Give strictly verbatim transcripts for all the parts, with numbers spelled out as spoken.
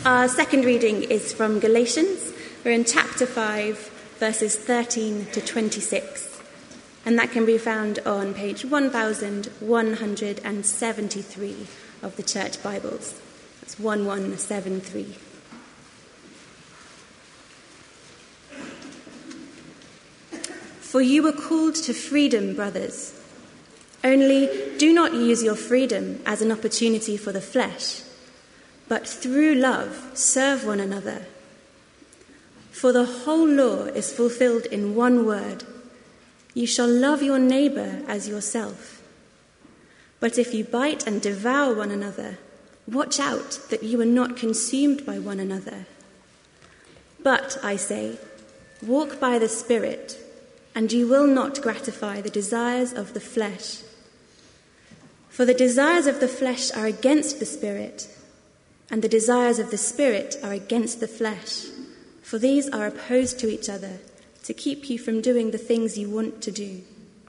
Our second reading is from Galatians. We're in chapter five, verses thirteen to twenty-six. And that can be found on page one thousand one hundred seventy-three of the Church Bibles. That's one one seven three. For you were called to freedom, brothers. Only do not use your freedom as an opportunity for the flesh, but through love serve one another. For the whole law is fulfilled in one word: you shall love your neighbour as yourself. But if you bite and devour one another, watch out that you are not consumed by one another. But, I say, walk by the Spirit, and you will not gratify the desires of the flesh. For the desires of the flesh are against the Spirit, and the desires of the Spirit are against the flesh, for these are opposed to each other, to keep you from doing the things you want to do.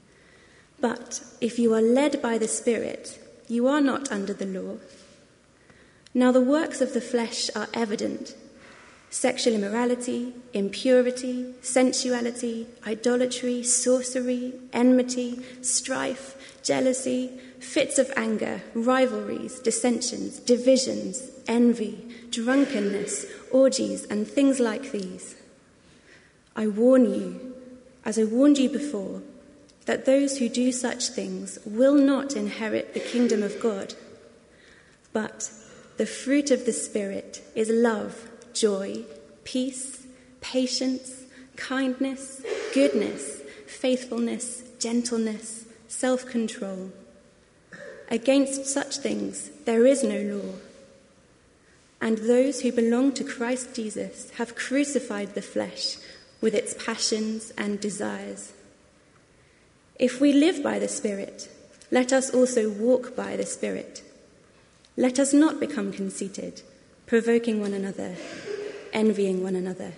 But if you are led by the Spirit, you are not under the law. Now the works of the flesh are evident: sexual immorality, impurity, sensuality, idolatry, sorcery, enmity, strife, jealousy, fits of anger, rivalries, dissensions, divisions, envy, drunkenness, orgies, and things like these. I warn you, as I warned you before, that those who do such things will not inherit the kingdom of God. But the fruit of the Spirit is love, joy, peace, patience, kindness, goodness, faithfulness, gentleness, self-control. Against such things there is no law. And those who belong to Christ Jesus have crucified the flesh with its passions and desires. If we live by the Spirit, let us also walk by the Spirit. Let us not become conceited, provoking one another, envying one another.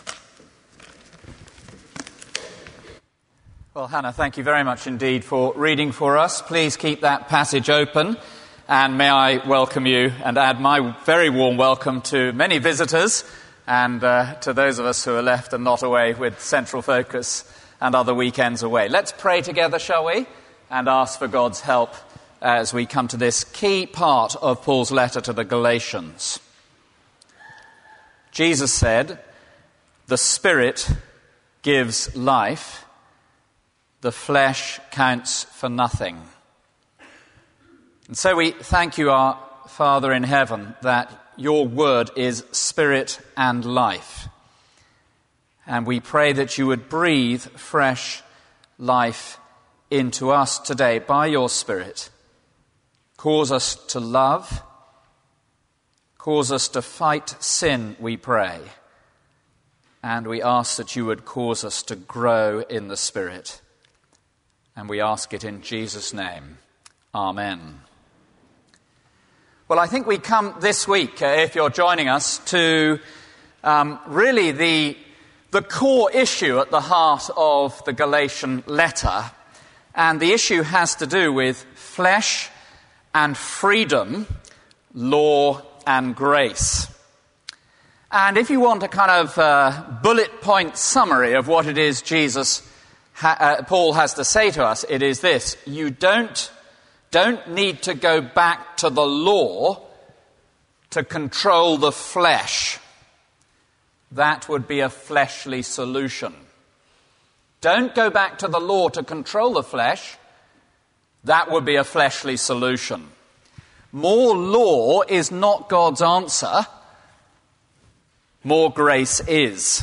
Well, Hannah, thank you very much indeed for reading for us. Please keep that passage open, and may I welcome you and add my very warm welcome to many visitors and uh, to those of us who are left and not away with Central Focus and other weekends away. Let's pray together, shall we, and ask for God's help as we come to this key part of Paul's letter to the Galatians. Jesus said, "The Spirit gives life, the flesh counts for nothing." And so we thank you, our Father in heaven, that your word is spirit and life. And we pray that you would breathe fresh life into us today by your Spirit. Cause us to love. Cause us to fight sin, we pray. And we ask that you would cause us to grow in the Spirit. And we ask it in Jesus' name. Amen. Well, I think we come this week, uh, if you're joining us, to um, really the, the core issue at the heart of the Galatian letter. And the issue has to do with flesh and freedom, law and grace. And if you want a kind of uh, bullet point summary of what it is Jesus, ha- uh, Paul has to say to us, it is this: you don't, don't need to go back to the law to control the flesh. That would be a fleshly solution. Don't go back to the law to control the flesh. That would be a fleshly solution. More law is not God's answer. More grace is.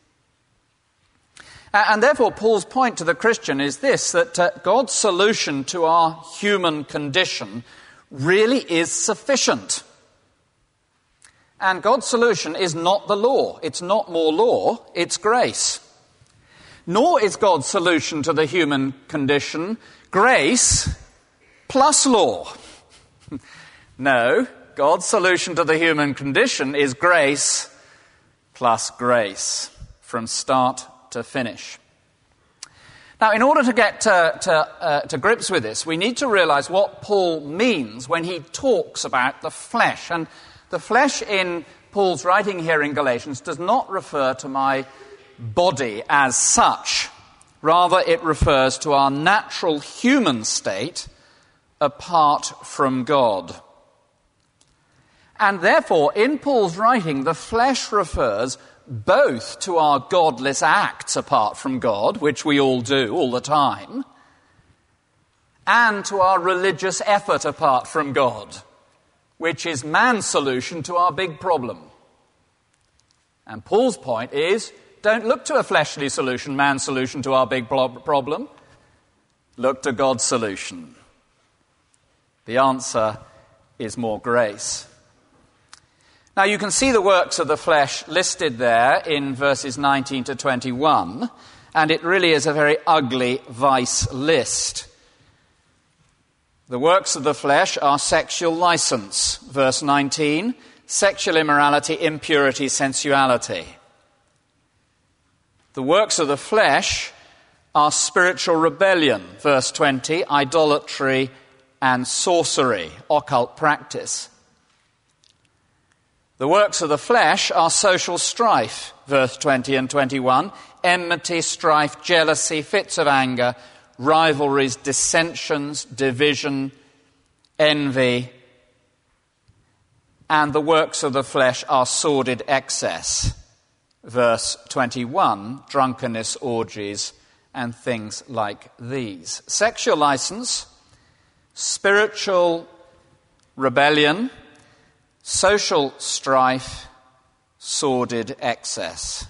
And therefore, Paul's point to the Christian is this, that uh, God's solution to our human condition really is sufficient. And God's solution is not the law. It's not more law, it's grace. Nor is God's solution to the human condition grace plus law. No, God's solution to the human condition is grace plus grace, from start to finish. Now, in order to get to, to, uh, to grips with this, we need to realize what Paul means when he talks about the flesh. And the flesh in Paul's writing here in Galatians does not refer to my body as such. Rather, it refers to our natural human state apart from God. And therefore, in Paul's writing, the flesh refers both to our godless acts apart from God, which we all do all the time, and to our religious effort apart from God, which is man's solution to our big problem. And Paul's point is, don't look to a fleshly solution, man's solution to our big problem. Look to God's solution. The answer is more grace. Now you can see the works of the flesh listed there in verses nineteen to twenty-one, and it really is a very ugly vice list. The works of the flesh are sexual license, verse nineteen, sexual immorality, impurity, sensuality. The works of the flesh are spiritual rebellion, verse twenty, idolatry and sorcery, occult practice. The works of the flesh are social strife, verse twenty and twenty-one, enmity, strife, jealousy, fits of anger, rivalries, dissensions, division, envy. And the works of the flesh are sordid excess, verse twenty-one, drunkenness, orgies, and things like these. Sexual license, spiritual rebellion, social strife, sordid excess.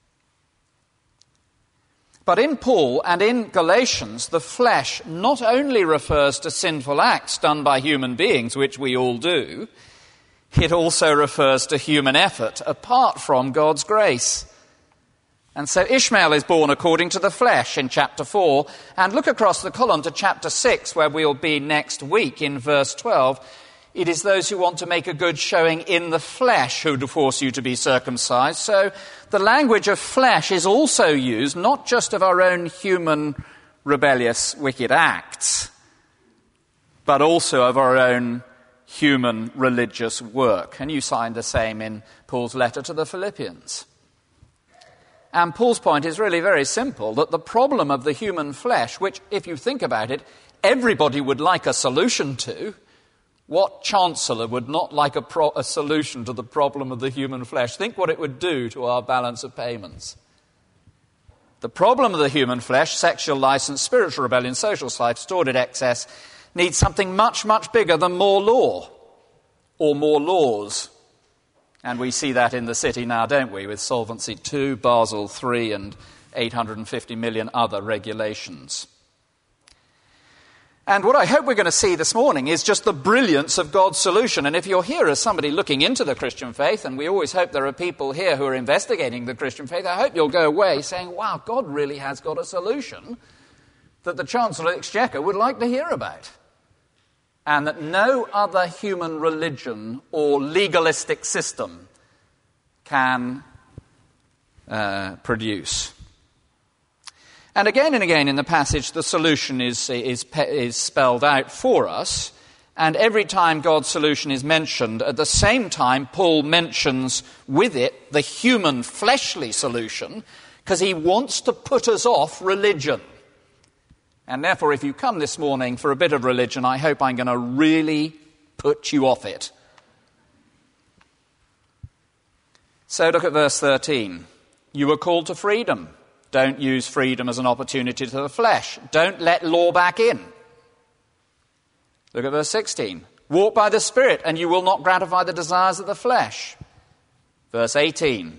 But in Paul and in Galatians, the flesh not only refers to sinful acts done by human beings, which we all do, it also refers to human effort apart from God's grace. And so Ishmael is born according to the flesh in chapter four, and look across the column to chapter six, where we'll be next week in verse twelve. It is those who want to make a good showing in the flesh who force you to be circumcised. So the language of flesh is also used not just of our own human rebellious wicked acts, but also of our own human religious work. And you find the same in Paul's letter to the Philippians. And Paul's point is really very simple, that the problem of the human flesh, which, if you think about it, everybody would like a solution to. What chancellor would not like a, pro- a solution to the problem of the human flesh? Think what it would do to our balance of payments. The problem of the human flesh, sexual license, spiritual rebellion, social strife, sordid excess, needs something much, much bigger than more law or more laws. And we see that in the city now, don't we, with Solvency two, Basel three, and eight hundred fifty million other regulations. And what I hope we're going to see this morning is just the brilliance of God's solution. And if you're here as somebody looking into the Christian faith, and we always hope there are people here who are investigating the Christian faith, I hope you'll go away saying, wow, God really has got a solution that the Chancellor of the Exchequer would like to hear about. And that no other human religion or legalistic system can uh, produce. And again and again in the passage, the solution is, is, is spelled out for us. And every time God's solution is mentioned, at the same time, Paul mentions with it the human fleshly solution, because he wants to put us off religion. And therefore, if you come this morning for a bit of religion, I hope I'm going to really put you off it. So look at verse thirteen. You were called to freedom. Don't use freedom as an opportunity to the flesh. Don't let law back in. Look at verse sixteen. Walk by the Spirit, and you will not gratify the desires of the flesh. Verse eighteen.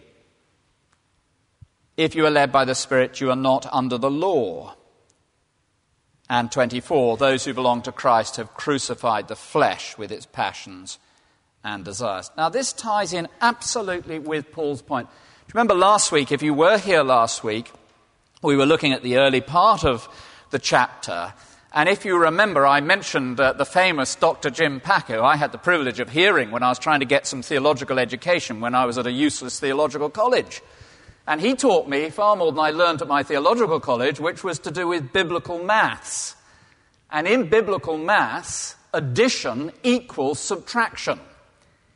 If you are led by the Spirit, you are not under the law. And twenty-four. Those who belong to Christ have crucified the flesh with its passions and desires. Now, this ties in absolutely with Paul's point. Do you remember last week, if you were here last week, we were looking at the early part of the chapter, and if you remember, I mentioned uh, the famous Doctor Jim Packer, who I had the privilege of hearing when I was trying to get some theological education when I was at a useless theological college. And he taught me far more than I learned at my theological college, which was to do with biblical maths. And in biblical maths, addition equals subtraction.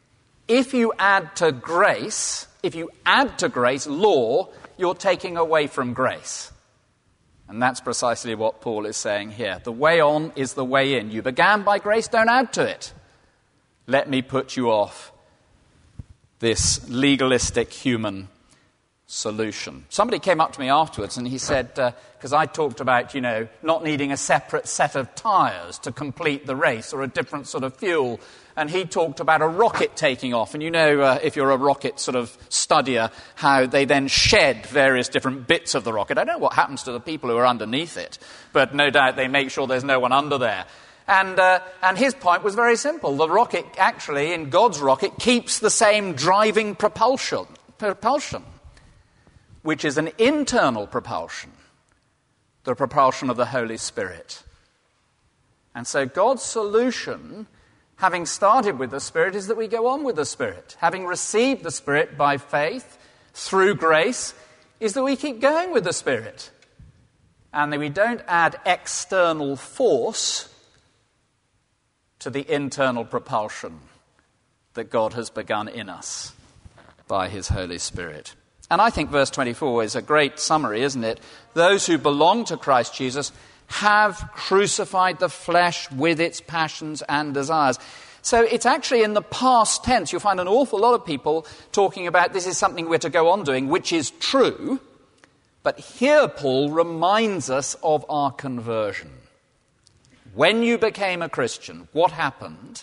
if you add to grace, if you add to grace law, you're taking away from grace. And that's precisely what Paul is saying here. The way on is the way in. You began by grace, don't add to it. Let me put you off this legalistic human solution. Somebody came up to me afterwards and he said, because uh, I talked about, you know, not needing a separate set of tyres to complete the race or a different sort of fuel. And he talked about a rocket taking off. And you know, uh, if you're a rocket sort of studier, how they then shed various different bits of the rocket. I don't know what happens to the people who are underneath it, but no doubt they make sure there's no one under there. And, uh, and his point was very simple. The rocket, actually, in God's rocket, keeps the same driving propulsion, propulsion, which is an internal propulsion, the propulsion of the Holy Spirit. And so God's solution, having started with the Spirit, is that we go on with the Spirit. Having received the Spirit by faith, through grace, is that we keep going with the Spirit. And that we don't add external force to the internal propulsion that God has begun in us by his Holy Spirit. And I think verse twenty-four is a great summary, isn't it? Those who belong to Christ Jesus have crucified the flesh with its passions and desires. So it's actually in the past tense. You'll find an awful lot of people talking about this is something we're to go on doing, which is true. But here Paul reminds us of our conversion. When you became a Christian, what happened?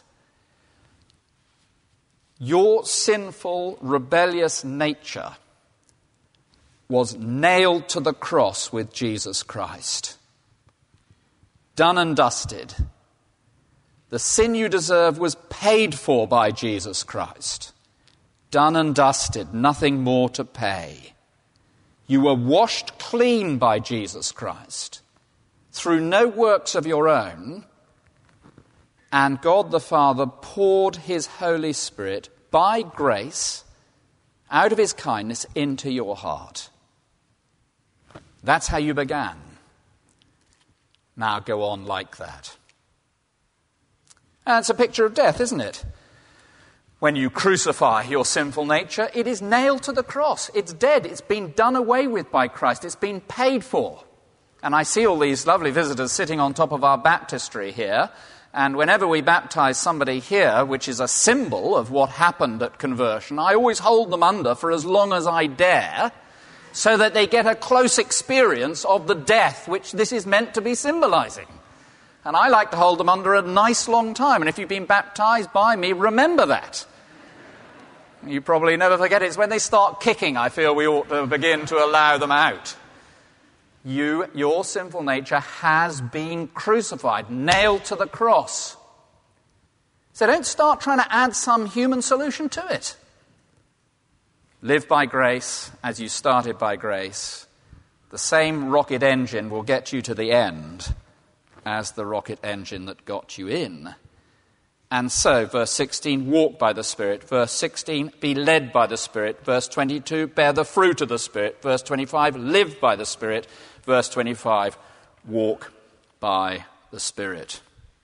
Your sinful, rebellious nature was nailed to the cross with Jesus Christ. Done and dusted. The sin you deserve was paid for by Jesus Christ. Done and dusted, nothing more to pay. You were washed clean by Jesus Christ through no works of your own, and God the Father poured his Holy Spirit by grace out of his kindness into your heart. That's how you began. Now go on like that. And it's a picture of death, isn't it? When you crucify your sinful nature, it is nailed to the cross. It's dead. It's been done away with by Christ. It's been paid for. And I see all these lovely visitors sitting on top of our baptistry here. And whenever we baptize somebody here, which is a symbol of what happened at conversion, I always hold them under for as long as I dare, so that they get a close experience of the death which this is meant to be symbolizing. And I like to hold them under a nice long time. And if you've been baptized by me, remember that. You probably never forget it. It's when they start kicking, I feel we ought to begin to allow them out. You, your sinful nature has been crucified, nailed to the cross. So don't start trying to add some human solution to it. Live by grace as you started by grace. The same rocket engine will get you to the end as the rocket engine that got you in. And so, verse sixteen, walk by the Spirit. Verse sixteen, be led by the Spirit. Verse twenty-two, bear the fruit of the Spirit. Verse twenty-five, live by the Spirit. Verse twenty-five, walk by the Spirit.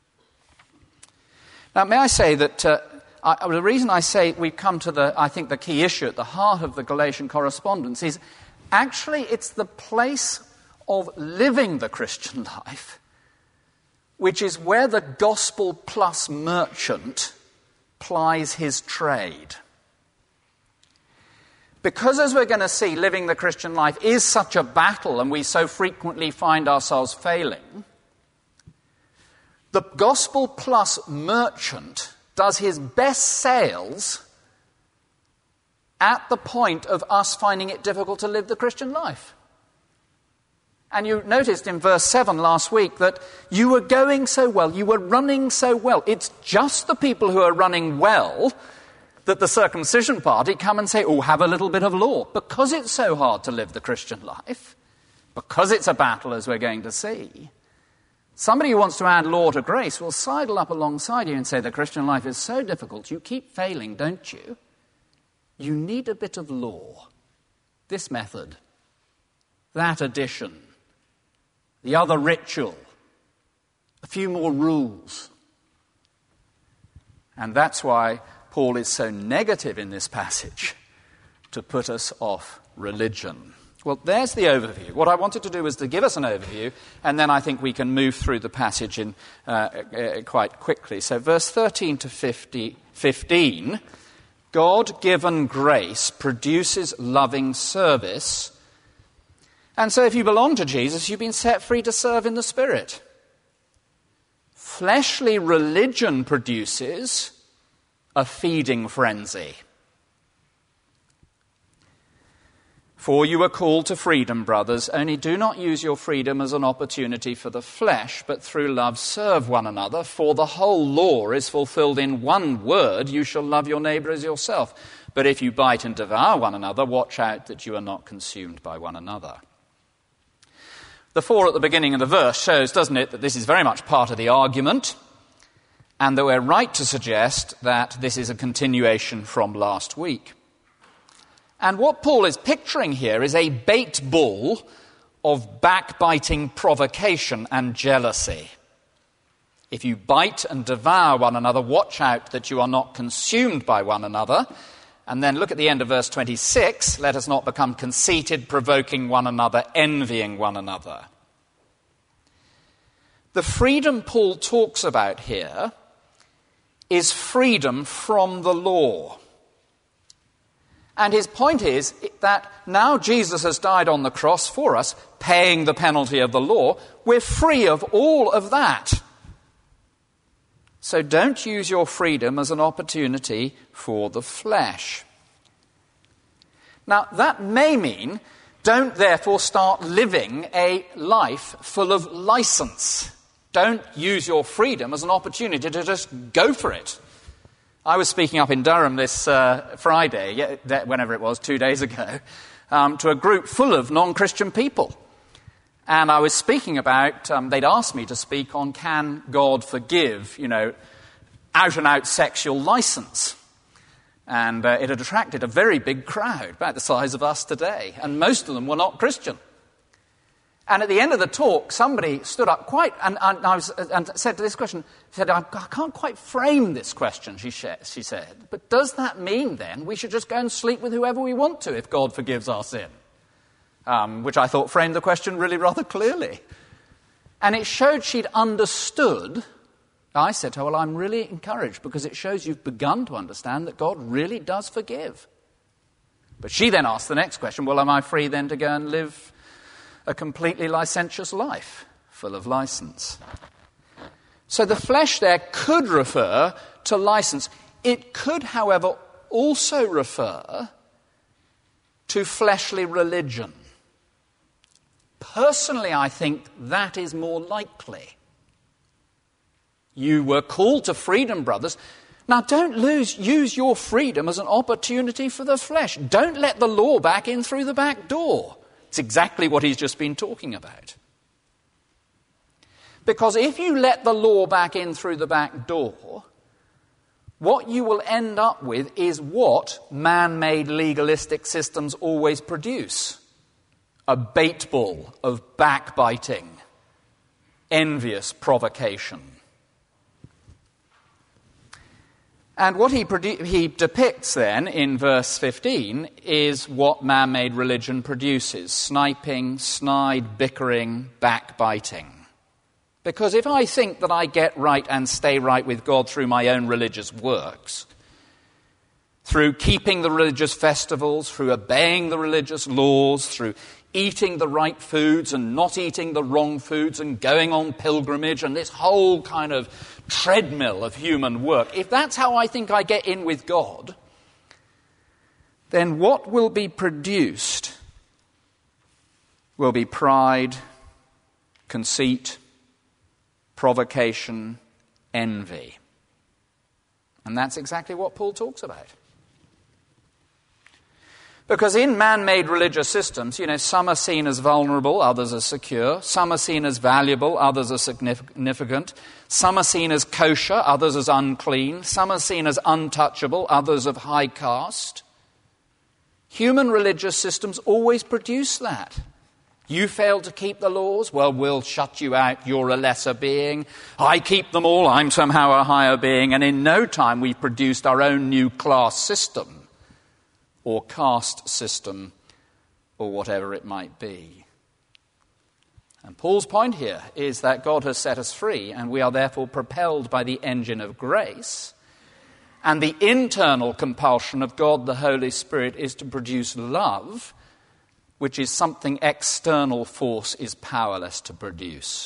Now, may I say that uh, I, the reason I say we've come to the, I think, the key issue at the heart of the Galatian correspondence is actually it's the place of living the Christian life, which is where the gospel plus merchant plies his trade. Because, as we're going to see, living the Christian life is such a battle and we so frequently find ourselves failing, the gospel plus merchant does his best sales at the point of us finding it difficult to live the Christian life. And you noticed in verse seven last week that you were going so well, you were running so well. It's just the people who are running well that the circumcision party come and say, oh, have a little bit of law. Because it's so hard to live the Christian life, because it's a battle, as we're going to see, somebody who wants to add law to grace will sidle up alongside you and say, the Christian life is so difficult, you keep failing, don't you? You need a bit of law. This method, that addition, the other ritual, a few more rules. And that's why Paul is so negative in this passage to put us off religion? Well, there's the overview. What I wanted to do was to give us an overview, and then I think we can move through the passage in uh, uh, quite quickly. So verse thirteen to fifteen, God-given grace produces loving service. And so if you belong to Jesus, you've been set free to serve in the Spirit. Fleshly religion produces a feeding frenzy. For you are called to freedom, brothers, only do not use your freedom as an opportunity for the flesh, but through love serve one another. For the whole law is fulfilled in one word, you shall love your neighbor as yourself. But if you bite and devour one another, watch out that you are not consumed by one another. The for at the beginning of the verse shows, doesn't it, that this is very much part of the argument, and that we're right to suggest that this is a continuation from last week. And what Paul is picturing here is a bait bull of backbiting provocation and jealousy. If you bite and devour one another, watch out that you are not consumed by one another. And then look at the end of verse twenty-six. Let us not become conceited, provoking one another, envying one another. The freedom Paul talks about here is freedom from the law. And his point is that now Jesus has died on the cross for us, paying the penalty of the law, we're free of all of that. So don't use your freedom as an opportunity for the flesh. Now, that may mean don't therefore start living a life full of license. Don't use your freedom as an opportunity to just go for it. I was speaking up in Durham this uh, Friday, whenever it was, two days ago, um, to a group full of non-Christian people. And I was speaking about, um, they'd asked me to speak on can God forgive, you know, out-and-out sexual license. And uh, it had attracted a very big crowd, about the size of us today. And most of them were not Christian. And at the end of the talk, somebody stood up quite and, and, I was, and said to this question, said, I can't quite frame this question, she, she said. But does that mean, then, we should just go and sleep with whoever we want to if God forgives our sin? Um, which I thought framed the question really rather clearly. And it showed she'd understood. I said to her, well, I'm really encouraged because it shows you've begun to understand that God really does forgive. But she then asked the next question, well, am I free then to go and live a completely licentious life, full of license? So the flesh there could refer to license. It could, however, also refer to fleshly religion. Personally, I think that is more likely. You were called to freedom, brothers. Now, don't lose, use your freedom as an opportunity for the flesh. Don't let the law back in through the back door. It's exactly what he's just been talking about. Because if you let the law back in through the back door, what you will end up with is what man-made legalistic systems always produce. A bait bull of backbiting, envious provocation. And what he, produ- he depicts then in verse fifteen is what man-made religion produces. Sniping, snide, bickering, backbiting. Because if I think that I get right and stay right with God through my own religious works, through keeping the religious festivals, through obeying the religious laws, through eating the right foods and not eating the wrong foods and going on pilgrimage and this whole kind of treadmill of human work, if that's how I think I get in with God, then what will be produced will be pride, conceit, provocation, envy. And that's exactly what Paul talks about. Because in man-made religious systems, you know, some are seen as vulnerable, others as secure. Some are seen as valuable, others as significant. Some are seen as kosher, others as unclean. Some are seen as untouchable, others of high caste. Human religious systems always produce that. You fail to keep the laws? Well, we'll shut you out. You're a lesser being. I keep them all. I'm somehow a higher being. And in no time, we've produced our own new class system or caste system or whatever it might be. And Paul's point here is that God has set us free, and we are therefore propelled by the engine of grace. And the internal compulsion of God, the Holy Spirit, is to produce love, which is something external force is powerless to produce.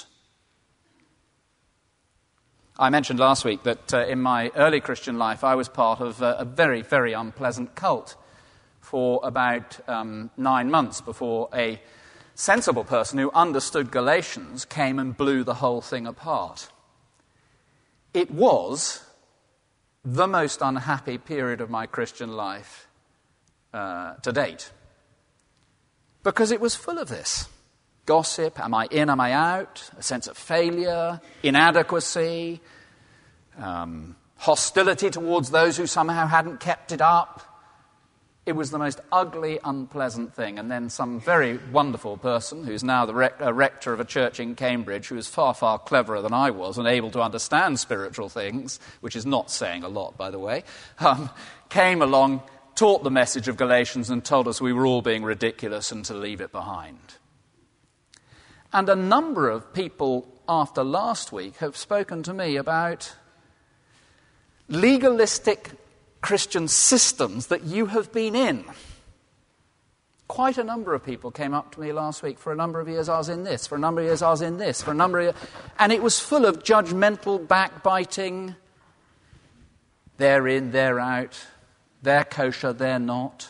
I mentioned last week that uh, in my early Christian life I was part of uh, a very, very unpleasant cult for about um, nine months before a sensible person who understood Galatians came and blew the whole thing apart. It was the most unhappy period of my Christian life uh, to date. Because it was full of this. Gossip, am I in, am I out? A sense of failure, inadequacy, um, hostility towards those who somehow hadn't kept it up. It was the most ugly, unpleasant thing. And then some very wonderful person, who's now the rec- a rector of a church in Cambridge, who is far, far cleverer than I was and able to understand spiritual things, which is not saying a lot, by the way, um, came along, taught the message of Galatians and told us we were all being ridiculous and to leave it behind. And a number of people after last week have spoken to me about legalistic Christian systems that you have been in. Quite a number of people came up to me last week. For a number of years I was in this, for a number of years I was in this, for a number of years... And it was full of judgmental, backbiting. They're in, they're out. They're kosher, they're not.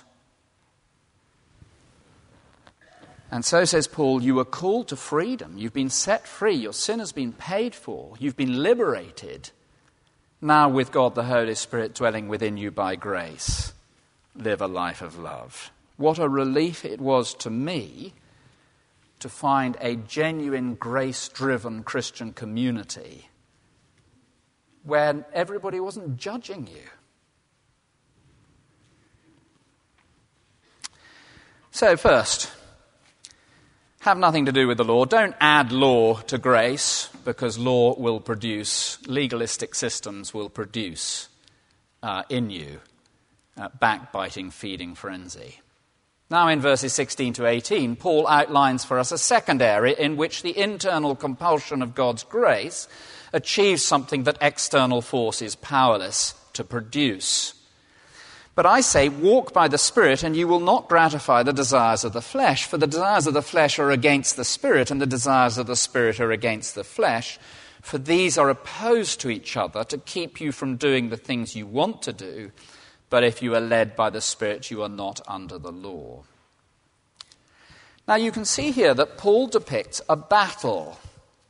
And so says Paul, you were called to freedom. You've been set free. Your sin has been paid for. You've been liberated. Now with God the Holy Spirit dwelling within you by grace, live a life of love. What a relief it was to me to find a genuine grace-driven Christian community where everybody wasn't judging you. So first, have nothing to do with the law. Don't add law to grace, because law will produce, legalistic systems will produce uh, in you uh, backbiting, feeding frenzy. Now in verses sixteen to eighteen, Paul outlines for us a second area in which the internal compulsion of God's grace achieves something that external force is powerless to produce. But I say, walk by the Spirit, and you will not gratify the desires of the flesh. For the desires of the flesh are against the Spirit, and the desires of the Spirit are against the flesh. For these are opposed to each other to keep you from doing the things you want to do. But if you are led by the Spirit, you are not under the law. Now you can see here that Paul depicts a battle.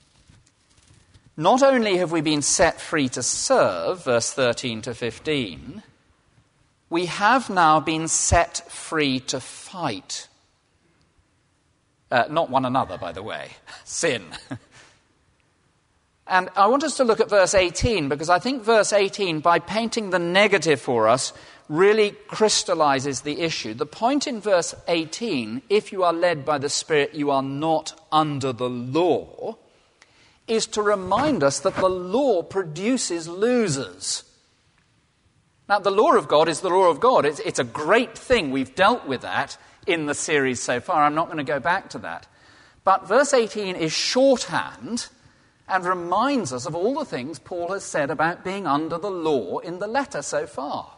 Not only have we been set free to serve, verse thirteen to fifteen, we have now been set free to fight. Uh, not one another, by the way. Sin. And I want us to look at verse eighteen, because I think verse eighteen, by painting the negative for us, really crystallizes the issue. The point in verse eighteen, if you are led by the Spirit, you are not under the law, is to remind us that the law produces losers. Now, the law of God is the law of God. It's, it's a great thing. We've dealt with that in the series so far. I'm not going to go back to that. But verse eighteen is shorthand and reminds us of all the things Paul has said about being under the law in the letter so far.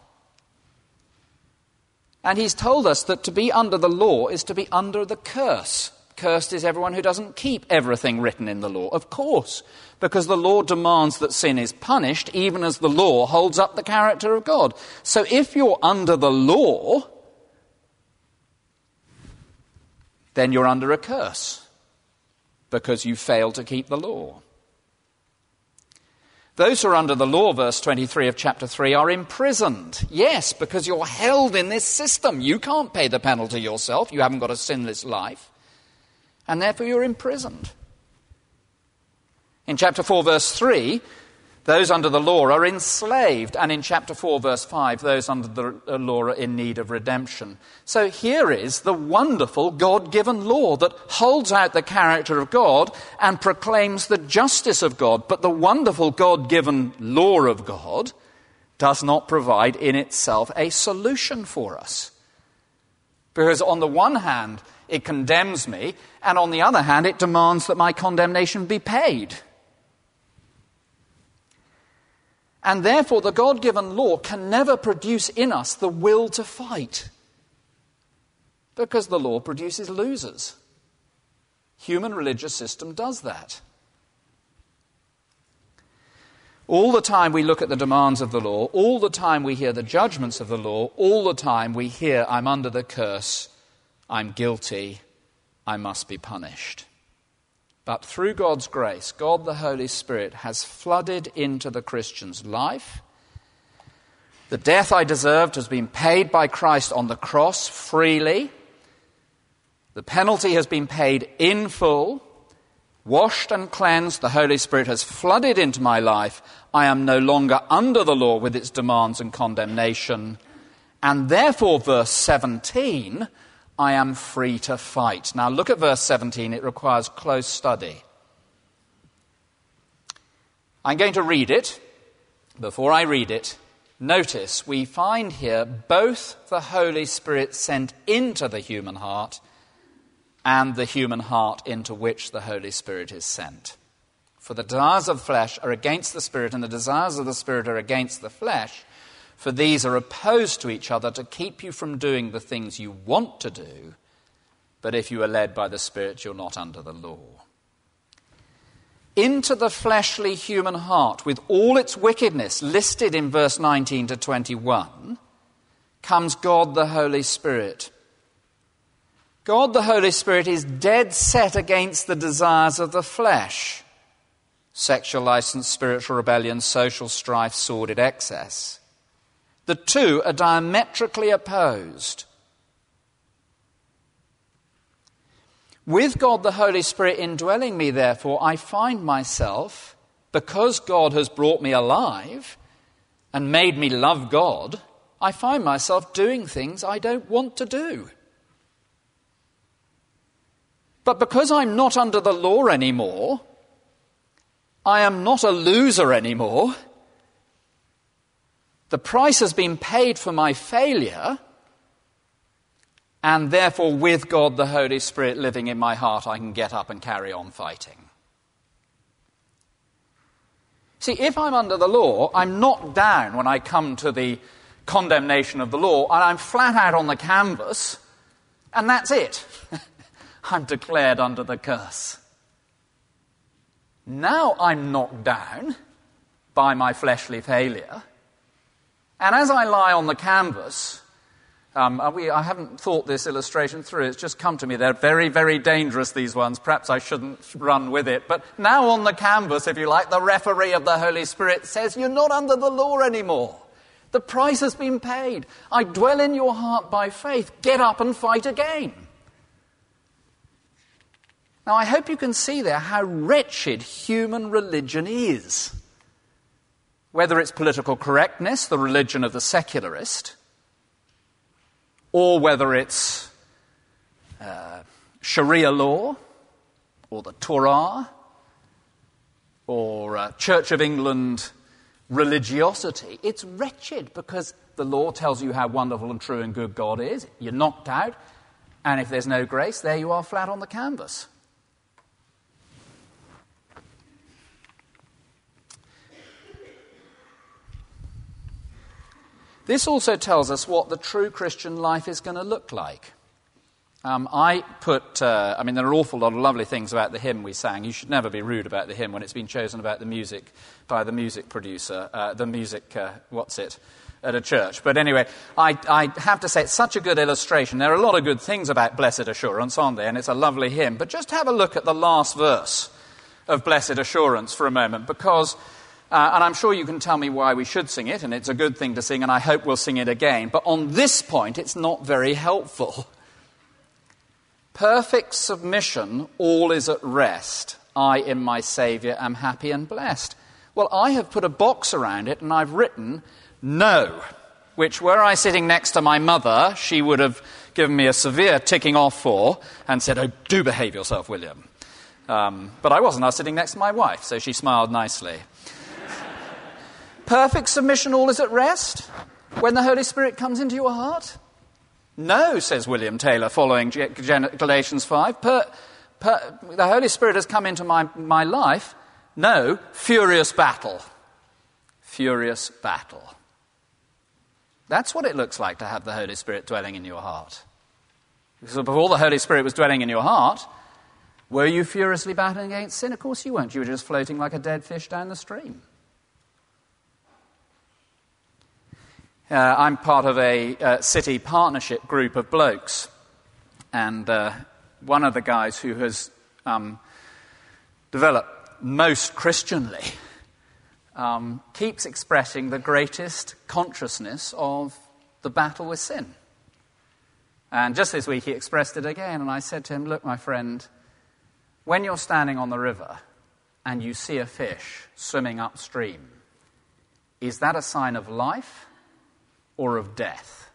And he's told us that to be under the law is to be under the curse. Cursed is everyone who doesn't keep everything written in the law. Of course, because the law demands that sin is punished, even as the law holds up the character of God. So if you're under the law, then you're under a curse, because you fail to keep the law. Those who are under the law, verse twenty-three of chapter three, are imprisoned. Yes, because you're held in this system. You can't pay the penalty yourself. You haven't got a sinless life. And therefore you're imprisoned. In chapter four, verse three, Those under the law are enslaved, and in chapter four, verse five, those under the law are in need of redemption. So here is the wonderful God-given law that holds out the character of God and proclaims the justice of God. But the wonderful God-given law of God does not provide in itself a solution for us. Because on the one hand, it condemns me, and on the other hand, it demands that my condemnation be paid. And therefore, the God-given law can never produce in us the will to fight, because the law produces losers. Human religious system does that. All the time we look at the demands of the law, all the time we hear the judgments of the law, all the time we hear, I'm under the curse, I'm guilty, I must be punished. But through God's grace, God the Holy Spirit has flooded into the Christian's life. The death I deserved has been paid by Christ on the cross freely. The penalty has been paid in full. Washed and cleansed, the Holy Spirit has flooded into my life. I am no longer under the law with its demands and condemnation. And therefore, verse seventeen, I am free to fight. Now look at verse seventeen. It requires close study. I'm going to read it. Before I read it, notice we find here both the Holy Spirit sent into the human heart and the human heart into which the Holy Spirit is sent. For the desires of the flesh are against the Spirit, and the desires of the Spirit are against the flesh. For these are opposed to each other to keep you from doing the things you want to do. But if you are led by the Spirit, you're not under the law. Into the fleshly human heart, with all its wickedness listed in verse nineteen to twenty-one, comes God the Holy Spirit. God the Holy Spirit is dead set against the desires of the flesh. Sexual license, spiritual rebellion, social strife, sordid excess. The two are diametrically opposed. With God the Holy Spirit indwelling me, therefore, I find myself, because God has brought me alive and made me love God, I find myself doing things I don't want to do. But because I'm not under the law anymore, I am not a loser anymore. The price has been paid for my failure, and therefore with God the Holy Spirit living in my heart, I can get up and carry on fighting. See, if I'm under the law, I'm knocked down when I come to the condemnation of the law, and I'm flat out on the canvas, and that's it. I'm declared under the curse. Now I'm knocked down by my fleshly failure, and as I lie on the canvas, um, we, I haven't thought this illustration through, it's just come to me. They're very, very dangerous, these ones. Perhaps I shouldn't run with it. But now on the canvas, if you like, the referee of the Holy Spirit says, you're not under the law anymore. The price has been paid. I dwell in your heart by faith. Get up and fight again. Now, I hope you can see there how wretched human religion is. Whether it's political correctness, the religion of the secularist, or whether it's uh, Sharia law, or the Torah, or uh, Church of England religiosity, it's wretched because the law tells you how wonderful and true and good God is. You're knocked out, and if there's no grace, there you are flat on the canvas. This also tells us what the true Christian life is going to look like. Um, I put, uh, I mean, there are an awful lot of lovely things about the hymn we sang. You should never be rude about the hymn when it's been chosen about the music by the music producer, uh, the music, uh, what's it, at a church. But anyway, I, I have to say it's such a good illustration. There are a lot of good things about Blessed Assurance, aren't there? And it's a lovely hymn. But just have a look at the last verse of Blessed Assurance for a moment, because... Uh, and I'm sure you can tell me why we should sing it, and it's a good thing to sing, and I hope we'll sing it again. But on this point, it's not very helpful. Perfect submission, all is at rest. I in my Saviour am happy and blessed. Well, I have put a box around it and I've written no, which were I sitting next to my mother, she would have given me a severe ticking off for and said, oh, do behave yourself, William. Um, but I wasn't. I was sitting next to my wife, so she smiled nicely. Perfect submission, all is at rest when the Holy Spirit comes into your heart? No, says William Taylor, following Galatians five. Per, per, the Holy Spirit has come into my, my life. No, furious battle. Furious battle. That's what it looks like to have the Holy Spirit dwelling in your heart. So before the Holy Spirit was dwelling in your heart, were you furiously battling against sin? Of course you weren't. You were just floating like a dead fish down the stream. Uh, I'm part of a uh, city partnership group of blokes. And uh, one of the guys who has um, developed most Christianly um, keeps expressing the greatest consciousness of the battle with sin. And just this week he expressed it again, and I said to him, look, my friend, when you're standing on the river and you see a fish swimming upstream, is that a sign of life or of death?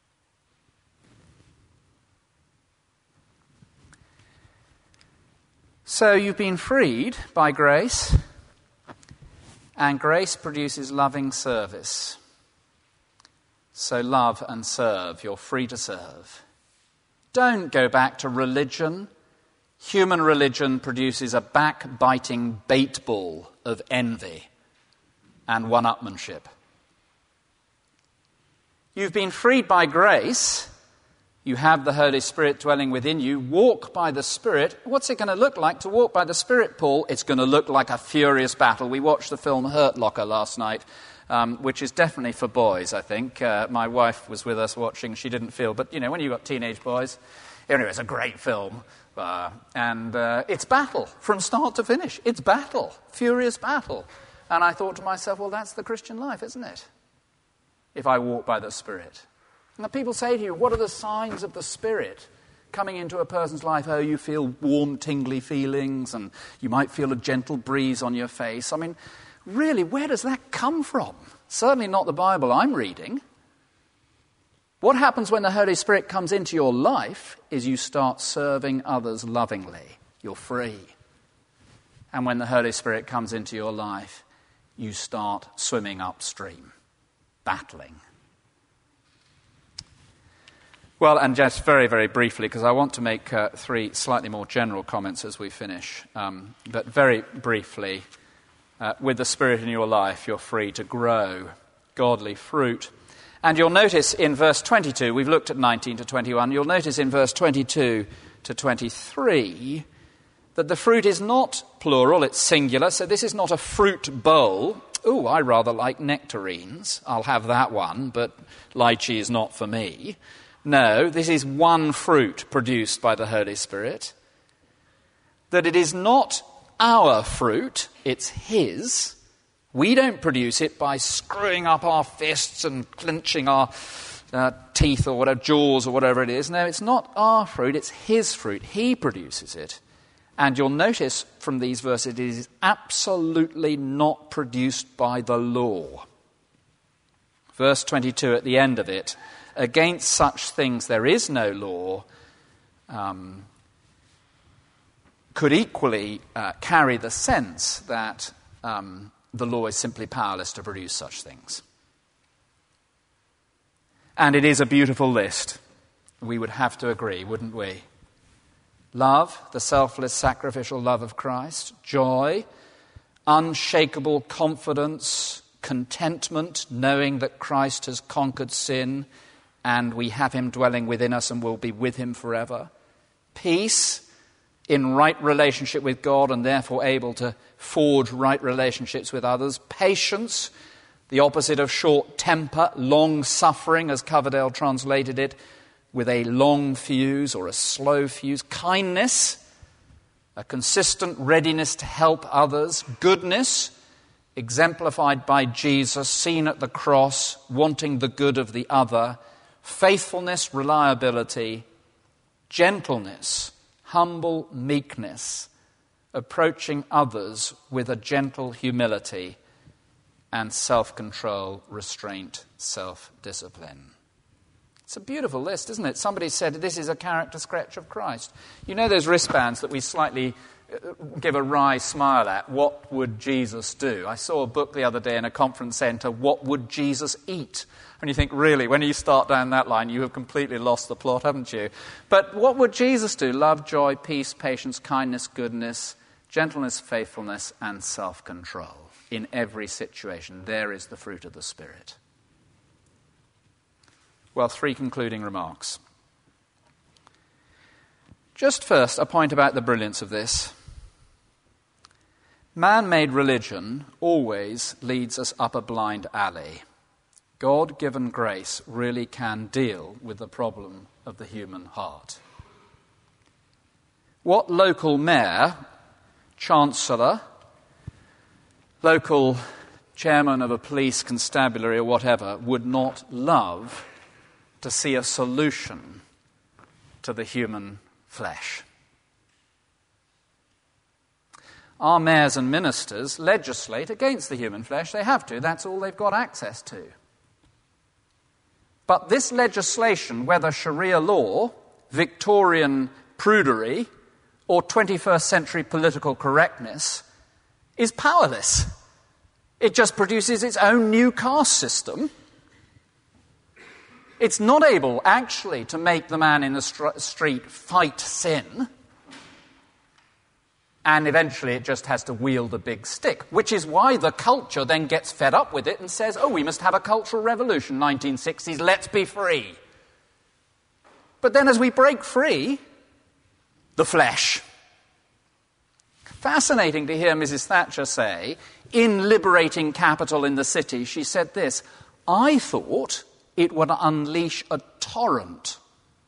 So you've been freed by grace, and grace produces loving service. So love and serve. You're free to serve. Don't go back to religion. Human religion produces a backbiting bait ball of envy and one-upmanship. You've been freed by grace. You have the Holy Spirit dwelling within you. Walk by the Spirit. What's it going to look like to walk by the Spirit, Paul? It's going to look like a furious battle. We watched the film Hurt Locker last night, um, which is definitely for boys, I think. Uh, my wife was with us watching. She didn't feel, but, you know, when you've got teenage boys, anyway, it's a great film. Uh, and uh, it's battle from start to finish. It's battle, furious battle. And I thought to myself, well, that's the Christian life, isn't it? If I walk by the Spirit. Now people say to you, what are the signs of the Spirit coming into a person's life? Oh, you feel warm, tingly feelings, and you might feel a gentle breeze on your face. I mean, really, where does that come from? Certainly not the Bible I'm reading. What happens when the Holy Spirit comes into your life is you start serving others lovingly. You're free. And when the Holy Spirit comes into your life, you start swimming upstream, battling. Well, and just very, very briefly, because I want to make uh, three slightly more general comments as we finish, um, but very briefly, uh, with the Spirit in your life, you're free to grow godly fruit. And you'll notice in verse twenty-two, we've looked at nineteen to twenty-one, you'll notice in verse twenty-two to twenty-three that the fruit is not plural, it's singular, so this is not a fruit bowl. Oh, I rather like nectarines. I'll have that one, but lychee is not for me. No, this is one fruit produced by the Holy Spirit. That it is not our fruit, it's His. We don't produce it by screwing up our fists and clenching our uh, teeth or whatever, jaws or whatever it is. No, it's not our fruit, it's His fruit. He produces it. And you'll notice from these verses it is absolutely not produced by the law. Verse twenty-two at the end of it, against such things there is no law, um, could equally uh, carry the sense that um, the law is simply powerless to produce such things. And it is a beautiful list. We would have to agree, wouldn't we? Love, the selfless, sacrificial love of Christ. Joy, unshakable confidence, contentment, knowing that Christ has conquered sin and we have Him dwelling within us and will be with Him forever. Peace, in right relationship with God and therefore able to forge right relationships with others. Patience, the opposite of short temper. Long-suffering, as Coverdale translated it, with a long fuse or a slow fuse. Kindness, a consistent readiness to help others. Goodness, exemplified by Jesus, seen at the cross, wanting the good of the other. Faithfulness, reliability. Gentleness, humble meekness, approaching others with a gentle humility and self-control, restraint, self-discipline. It's a beautiful list, isn't it? Somebody said this is a character sketch of Christ. You know those wristbands that we slightly give a wry smile at? What would Jesus do? I saw a book the other day in a conference centre, What Would Jesus Eat? And you think, really, when you start down that line, you have completely lost the plot, haven't you? But what would Jesus do? Love, joy, peace, patience, kindness, goodness, gentleness, faithfulness, and self-control. In every situation, there is the fruit of the Spirit. Well, three concluding remarks. Just first, a point about the brilliance of this. Man-made religion always leads us up a blind alley. God-given grace really can deal with the problem of the human heart. What local mayor, chancellor, local chairman of a police constabulary or whatever would not love to see a solution to the human flesh? Our mayors and ministers legislate against the human flesh. They have to. That's all they've got access to. But this legislation, whether Sharia law, Victorian prudery, or twenty-first century political correctness, is powerless. It just produces its own new caste system. It's not able, actually, to make the man in the st- street fight sin. And eventually it just has to wield a big stick, which is why the culture then gets fed up with it and says, oh, we must have a cultural revolution, nineteen sixties, let's be free. But then as we break free, the flesh. Fascinating to hear Missus Thatcher say, in liberating capital in the city, she said this, I thought it would unleash a torrent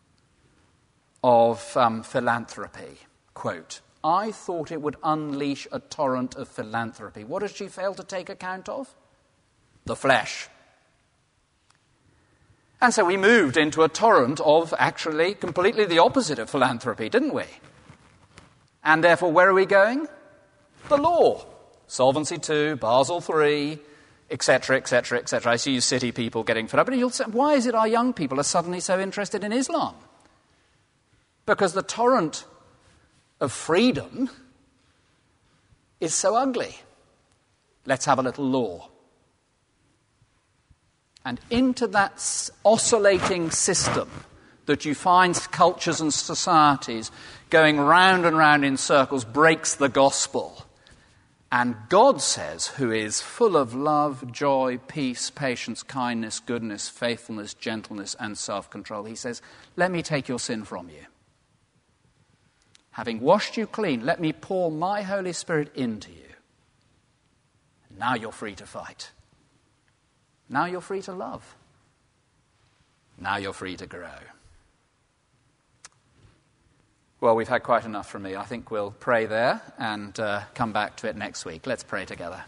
of um, philanthropy. Quote, I thought it would unleash a torrent of philanthropy. What did she fail to take account of? The flesh. And so we moved into a torrent of actually completely the opposite of philanthropy, didn't we? And therefore, where are we going? The law. Solvency two, Basel three, et cetera, et cetera, et cetera. I see you city people getting fed up. But you'll say, why is it our young people are suddenly so interested in Islam? Because the torrent of freedom is so ugly. Let's have a little law. And into that oscillating system that you find cultures and societies going round and round in circles breaks the gospel. And God says, who is full of love, joy, peace, patience, kindness, goodness, faithfulness, gentleness, and self-control, he says, let me take your sin from you. Having washed you clean, let me pour my Holy Spirit into you. Now you're free to fight. Now you're free to love. Now you're free to grow. Well, we've had quite enough from me. I think we'll pray there and uh, come back to it next week. Let's pray together.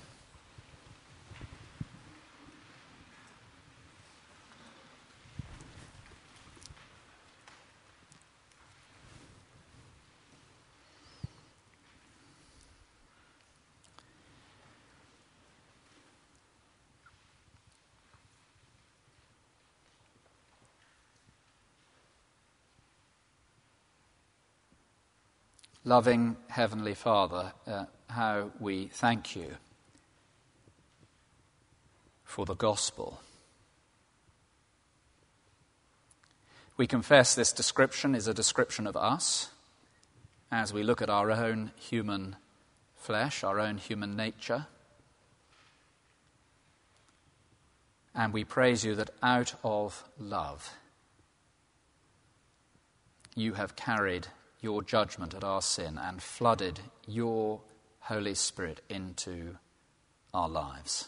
Loving Heavenly Father, uh, how we thank you for the gospel. We confess this description is a description of us as we look at our own human flesh, our own human nature. And we praise you that out of love you have carried your judgment at our sin and flooded your Holy Spirit into our lives.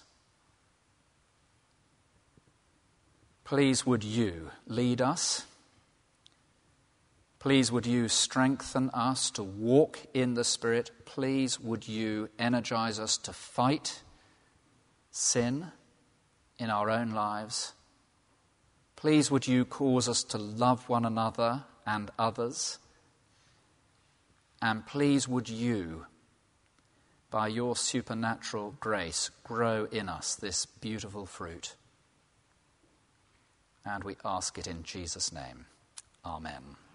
Please would you lead us? Please would you strengthen us to walk in the Spirit? Please would you energize us to fight sin in our own lives? Please would you cause us to love one another and others? And please would you by your supernatural grace, grow in us this beautiful fruit. And we ask it in Jesus' name. Amen.